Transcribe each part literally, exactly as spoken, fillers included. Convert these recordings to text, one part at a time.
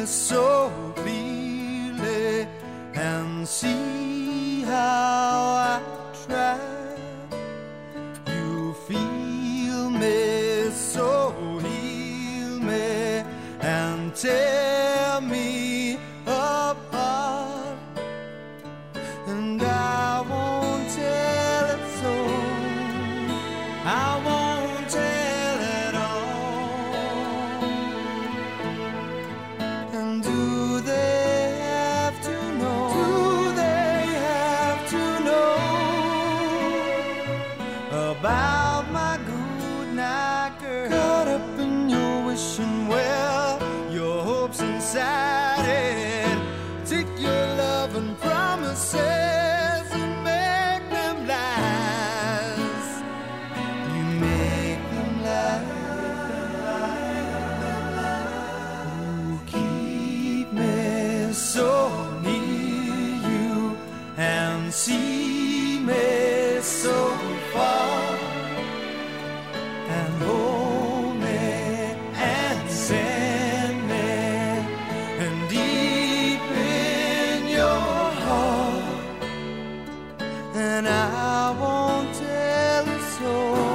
so clearly and see how I try. You feel me, so heal me and tear me apart. And I won't tell it so, I won't tell it all. And do they have to know, do they have to know about my good night girl? Caught up in your wishing well, your hopes inside it. Take your love and promises and make them lies. You make them lies. You keep me so near you and see me so far, and hold me and send me, and deep in your heart. And I won't tell it so,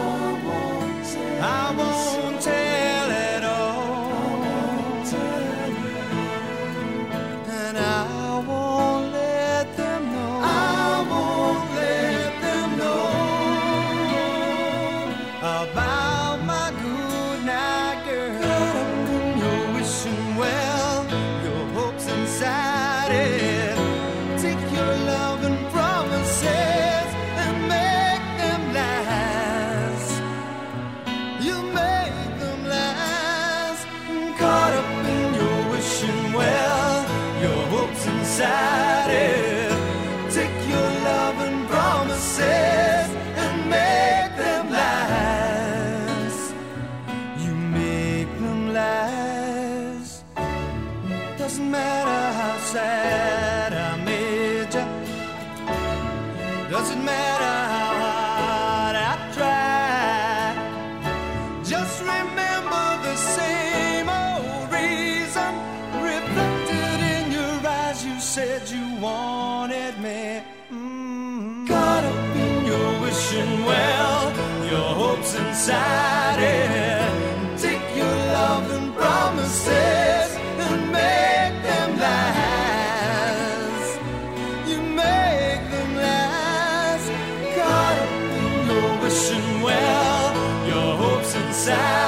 I won't tell it all. And I won't let them know, I won't let them know about my good night girl. Caught up in your wishing well, your hopes inside it. Take your love and promises and make them last. You make them last. Caught up in your wishing well, your hopes inside it. Take your love and promises and make them last. You make them last. Doesn't matter how sad I made you, doesn't matter how hard I try. Just remember the same old reason reflected in your eyes. You said you wanted me. Mm. Caught up in your wishing well, your hopes inside it. Take your love and promises and make them last. You make them last. Caught up in your wishing well, your hopes inside